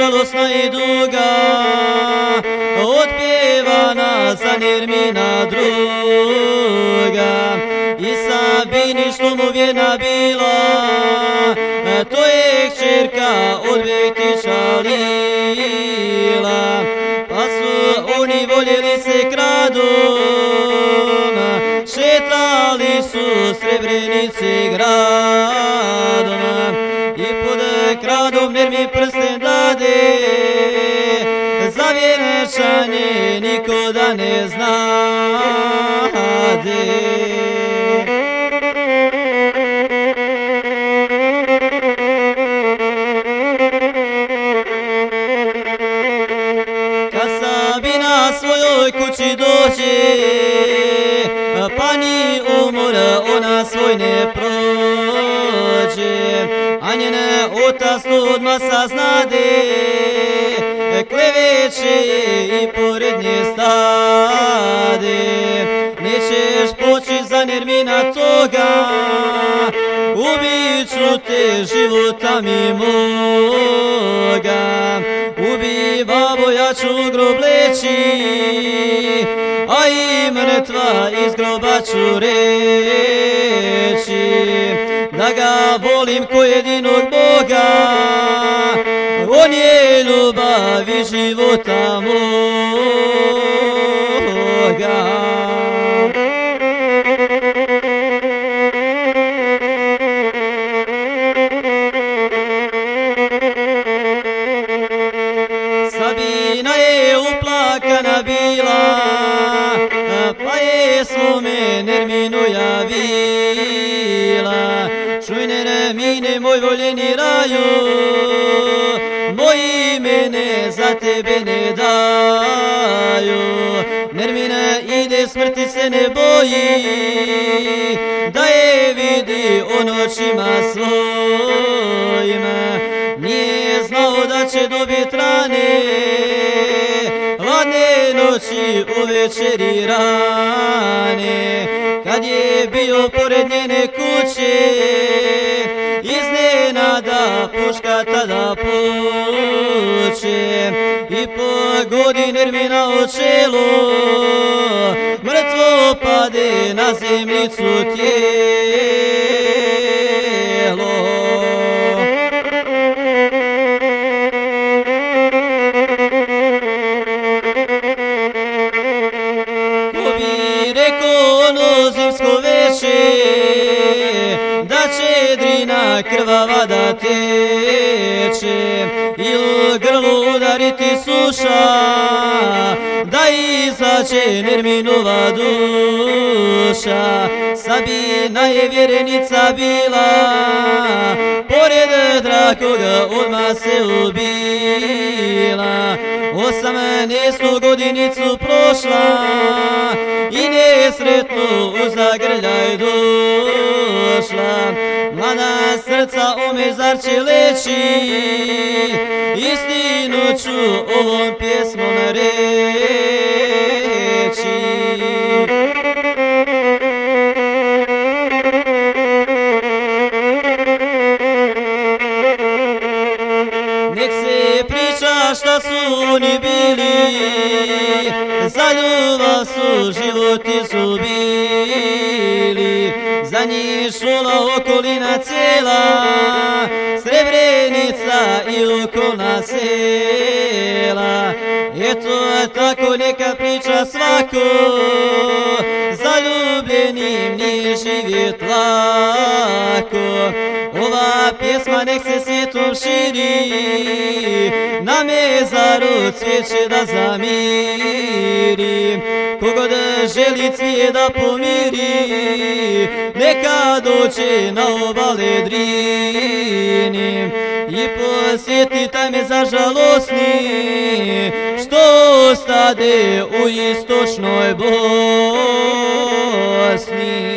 žalosna i duga, otpjevana za Nermina druga. I Sabini šlumovjena bila, to je kćerka od Bektića Lila. Pa su oni voljeli se kradom, šetali su Srebrenice gradom. I pod kradom Nermin prsten dade, za vjenčanje niko da ne znade. Kad Sabina svojoj kući dođe, pa ni umor ona svoj ne prođe, a njen otac to odmah saznade, kleveće i pored nje stade. Nećeš poći za Nermina toga, ubit ću te života mi moga. Ubi babo, ja ću grob leći, a i mrtva iz groba ću reći da ga volim ko jedinog Boga. On je ljubav i života moga. Sabina je uplakana bila, pa je svome Nerminu javila. Čuj Nermine, moj voljeni raju, moji mene za tebe ne daju. Nermina ide, smrti se ne boji, da je vidi on očima svojima. Nije znao da će dobit rane, hladne noći u večeri rane. Kad je bio pored njene kuće, iznenada puška tada puče. I pogodi Nermina o čelo, mrtvo pade na zemljicu tijelo. Da će drina krvava da teče i u grlu udariti suša, da izađe Nerminova duša. Sabina je vjerenica bila, pored dragoga odmah se ubila. 18. godinicu prošla i nesretno u zagrljaj došla. Mlada srca ome zar će leći, istinu ću ovom pjesmom reći. Nek se priča šta su oni bili, za ljubav su život izgubili. Za njih šola okolina cijela, Srebrenica i okolna sela. Eto tako neka priča svako, zaljubljenim nije živjet lako. Ova pjesma nek se svijetom širi, na mezaru cvijeće da zamiri. Kogod želi cvijet da pomiri, neka dođe na obale Drini i posjeti taj mezar žalosni, što ostade u istočnoj Bosni.